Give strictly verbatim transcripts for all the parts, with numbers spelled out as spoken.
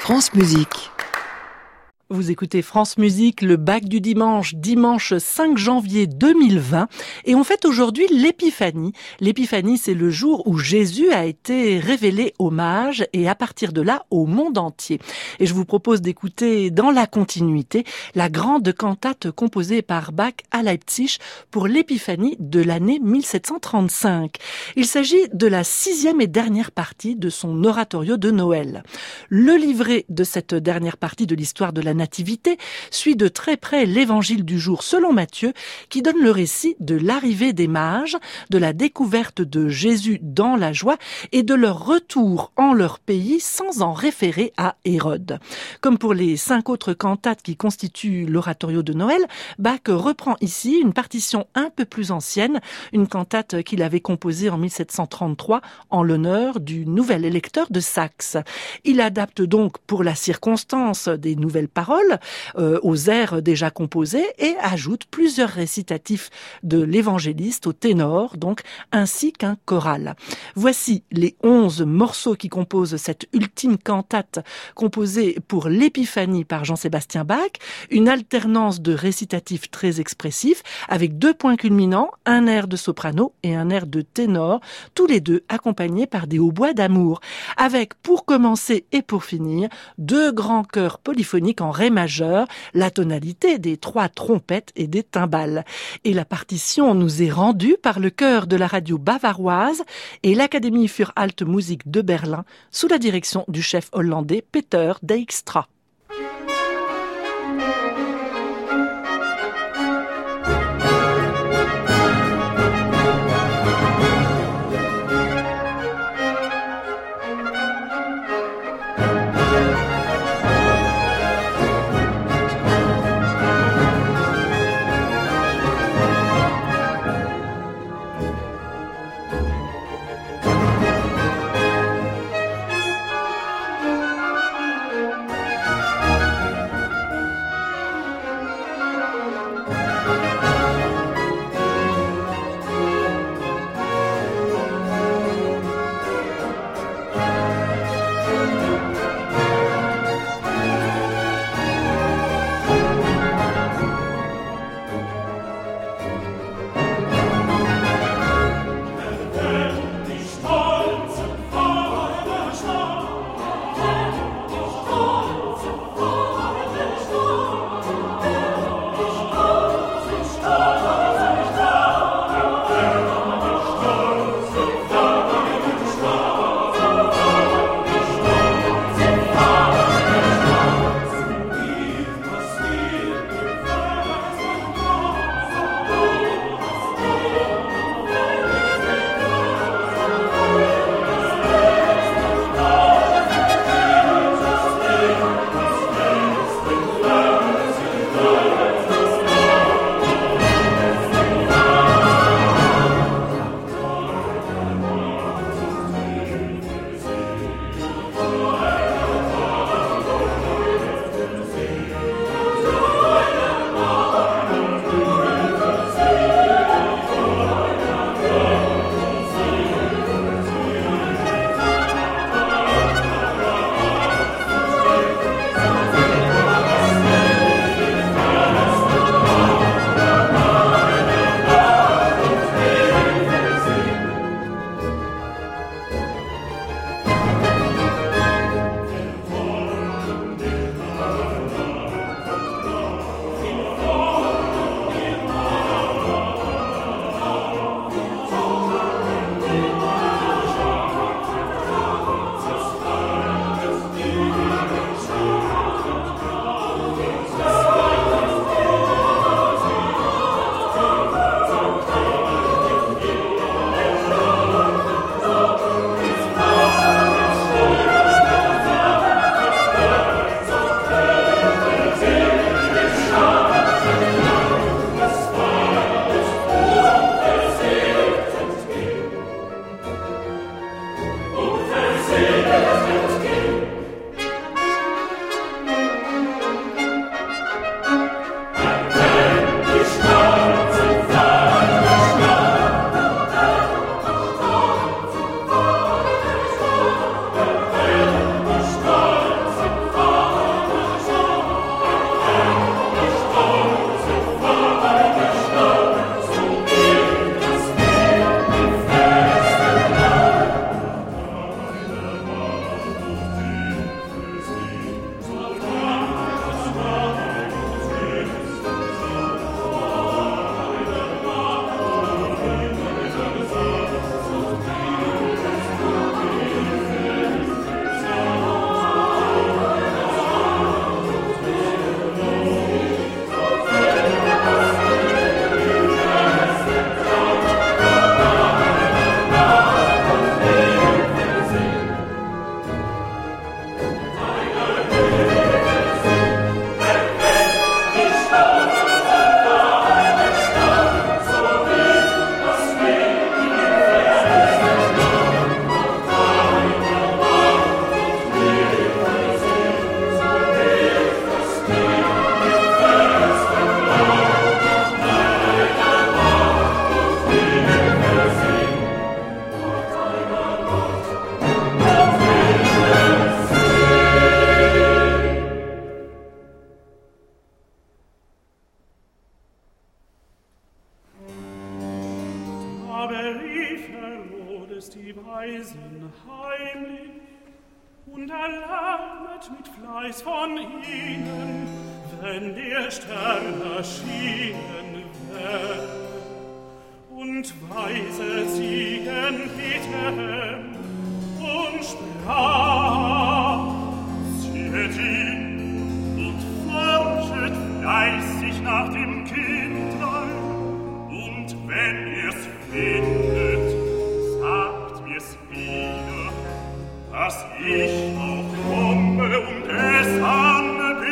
France Musique. Vous écoutez France Musique, le bac du dimanche, dimanche cinq janvier deux mille vingt. Et on fête aujourd'hui l'Épiphanie. L'Épiphanie, c'est le jour où Jésus a été révélé aux mages et à partir de là, au monde entier. Et je vous propose d'écouter dans la continuité la grande cantate composée par Bach à Leipzig pour l'Épiphanie de l'année mille sept cent trente-cinq. Il s'agit de la sixième et dernière partie de son oratorio de Noël. Le livret de cette dernière partie de l'histoire de la Nativité suit de très près l'évangile du jour selon Matthieu, qui donne le récit de l'arrivée des mages, de la découverte de Jésus dans la joie et de leur retour en leur pays sans en référer à Hérode. Comme pour les cinq autres cantates qui constituent l'oratorio de Noël, Bach reprend ici une partition un peu plus ancienne, une cantate qu'il avait composée en mille sept cent trente-trois en l'honneur du nouvel électeur de Saxe. Il adapte donc pour la circonstance des nouvelles paroles euh, aux airs déjà composés et ajoute plusieurs récitatifs de l'évangéliste au ténor, donc ainsi qu'un choral. Voici les onze morceaux qui composent cette ultime cantate composée pour l'Épiphanie par Jean-Sébastien Bach, une alternance de récitatifs très expressifs avec deux points culminants, un air de soprano et un air de ténor, tous les deux accompagnés par des hautbois d'amour, avec pour commencer et pour finir deux grands chœurs polyphoniques en ré majeur, la tonalité des trois trompettes et des timbales. Et la partition nous est rendue par le chœur de la radio bavaroise et l'Académie für Alte Musik de Berlin sous la direction du chef hollandais Peter Dijkstra. Weisen heimlich und erlanget mit Fleiß von ihnen, wenn der Stern erschienen wär. Und weise Ziegen Bethlehem und sprach, siehet ihn und forschet fleißig nach dem Kindlein, und wenn ihr's findet, sagt mir's wieder, dass ich auch komme und es anbete.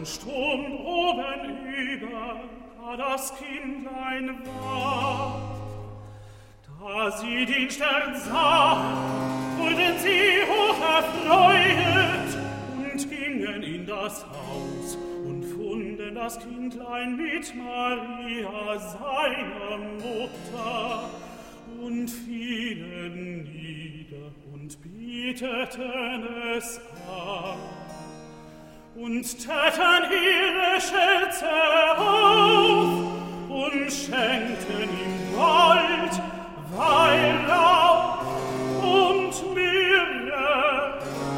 schon Stund oben über, da das Kindlein war. Da sie den Stern sah, wurden sie hoch erfreut und gingen in das Haus und funden das Kindlein mit Maria, seiner Mutter, und fielen nieder und beteten es an und täten ihre Schätze auf und schenkten ihm Gold, Weihrauch und Myrrhe.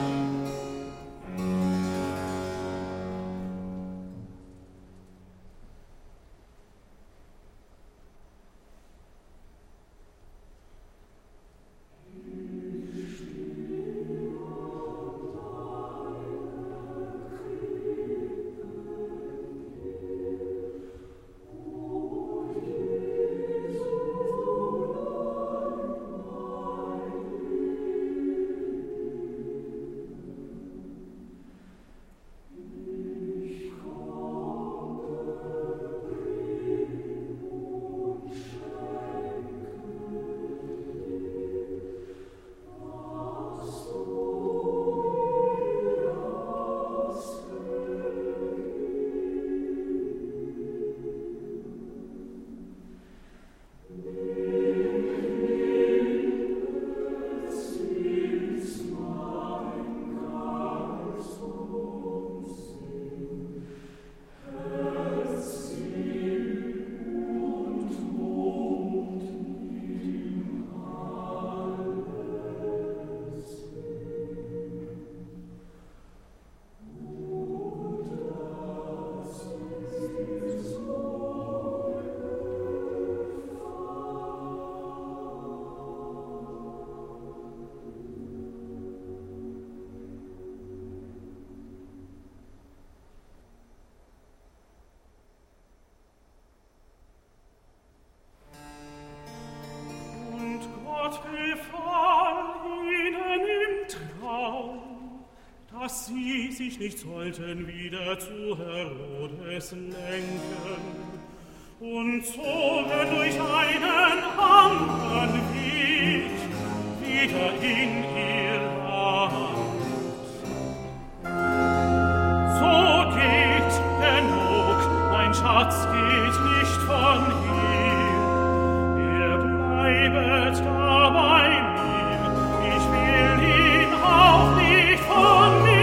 Dass sie sich nicht sollten wieder zu Herodes lenken und zogen durch einen anderen Weg wieder in ihr Land. So geht genug, mein Schatz geht nicht von hier, er bleibet da bei mir, ich will ihn auch nicht von mir.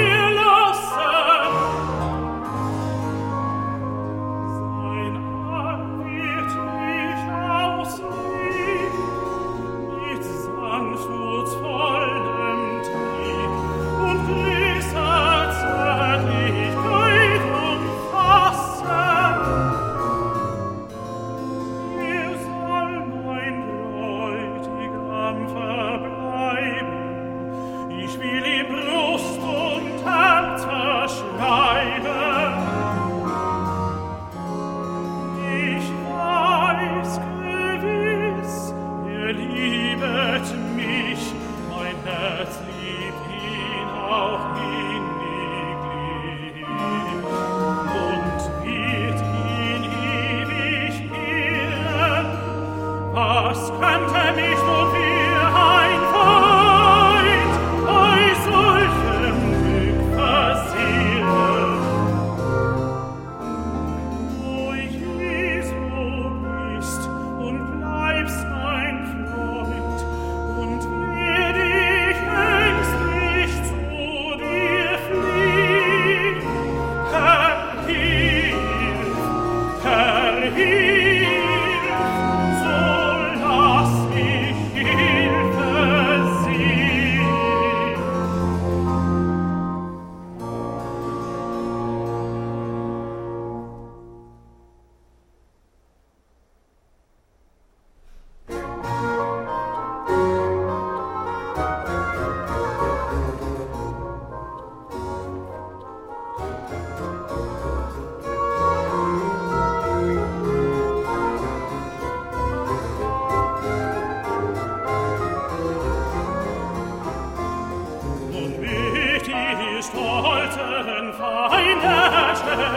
Thank you.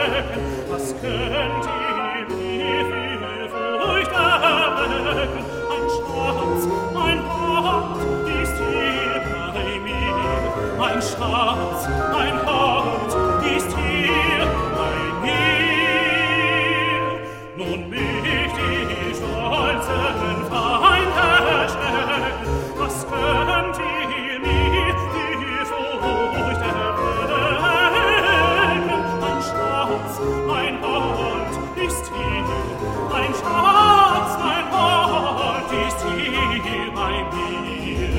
erwecken? Was könnt ihr mir für Furcht erwecken? Ein Schatz, ein Haupt ist hier bei mir. Ein Schatz, ein Haupt ist hier bei mir. Nun möcht ich stolzen Feind erschrecken. Was könnt ihr mir für Furcht erwecken? Ein Schatz, ein Haupt ist hier. Ein Schatz, ein Haupt ist hier bei mir.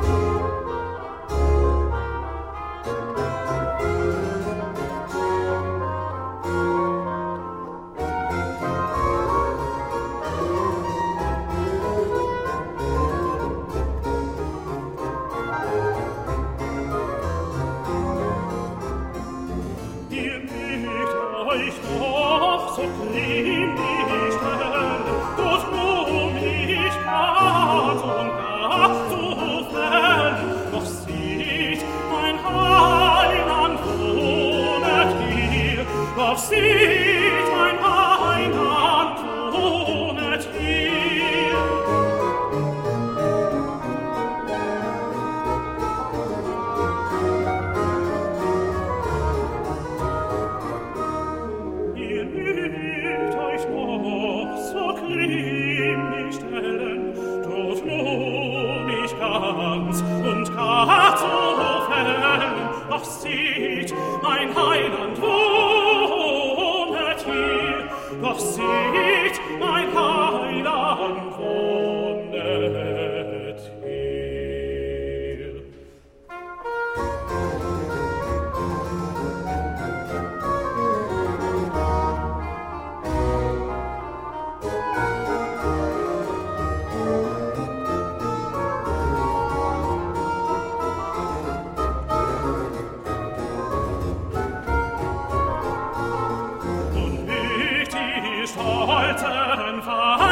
Ihr mögt euch doch so grimmig stellen, doch nur nicht hart und gar zu fern. Doch seht, mein Heiland wohnet hier, doch seht, mein Heiland wohnet hier. Ihr mögt euch noch so grimmig stellen, tut nur nicht ganz und gar zu fern. Doch seht, mein Heiland wohnet hier, doch seht, mein Heiland wohnet hier. Und mögt ihr stolzen Feind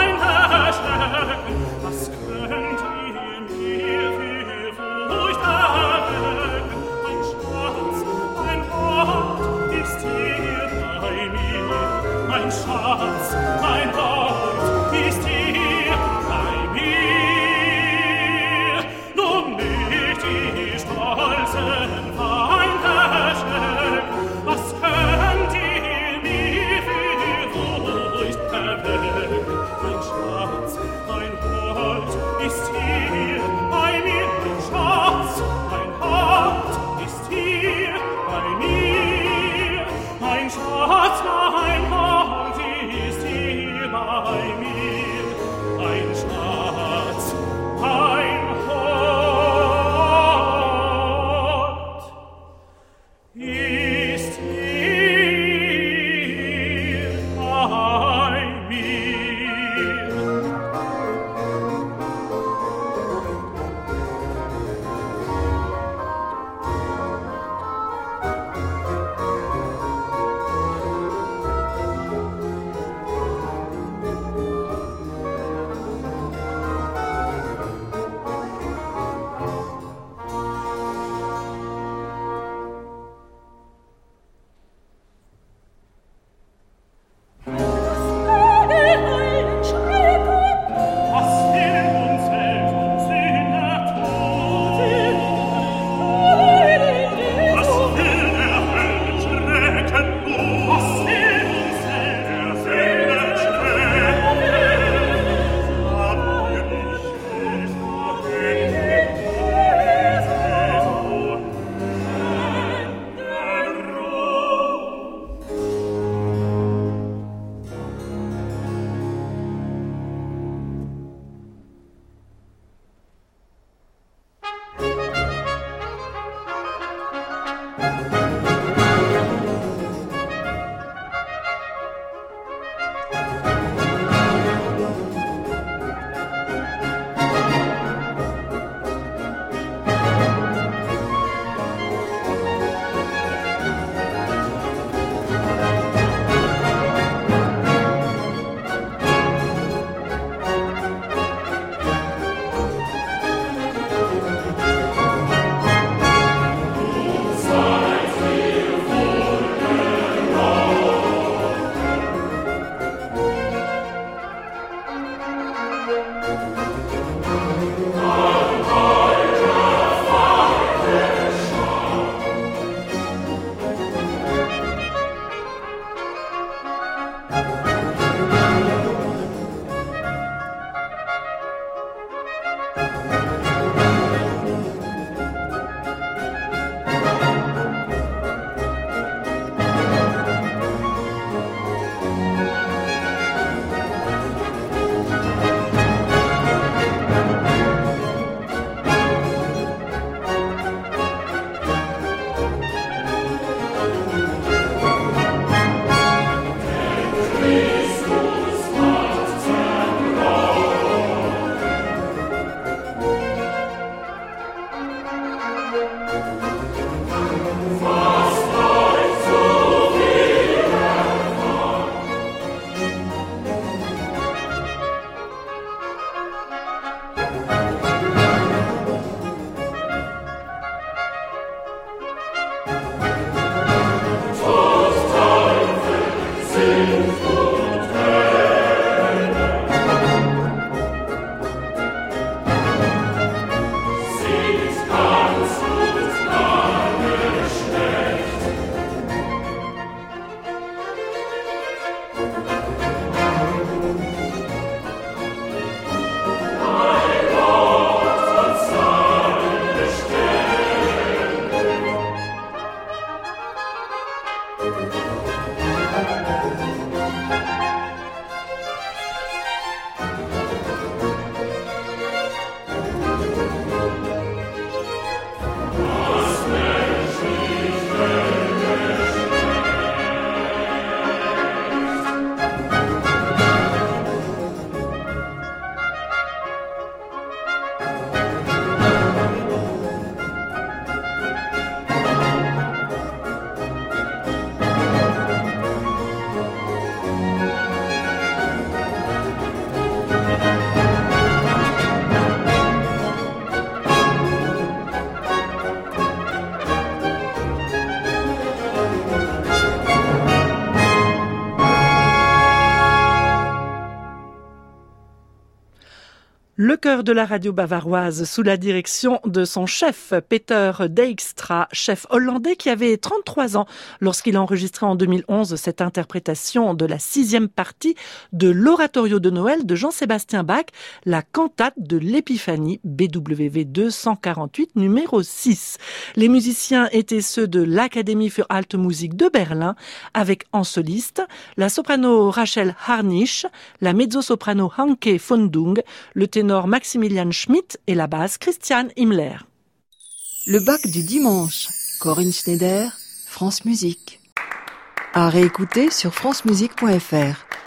Le chœur de la radio bavaroise sous la direction de son chef Peter Dijkstra, chef hollandais qui avait trente-trois ans lorsqu'il a enregistré en deux mille onze cette interprétation de la sixième partie de l'oratorio de Noël de Jean-Sébastien Bach, la cantate de l'Épiphanie B W V deux cent quarante-huit numéro six. Les musiciens étaient ceux de l'Académie für Alte Musik de Berlin avec en soliste la soprano Rachel Harnisch, la mezzo-soprano Hanke von Dung, le ténor Maximilian Schmidt et la basse Christian Himmler. Le Bach du dimanche, Corinne Schneider, France Musique. À réécouter sur francemusique point f r.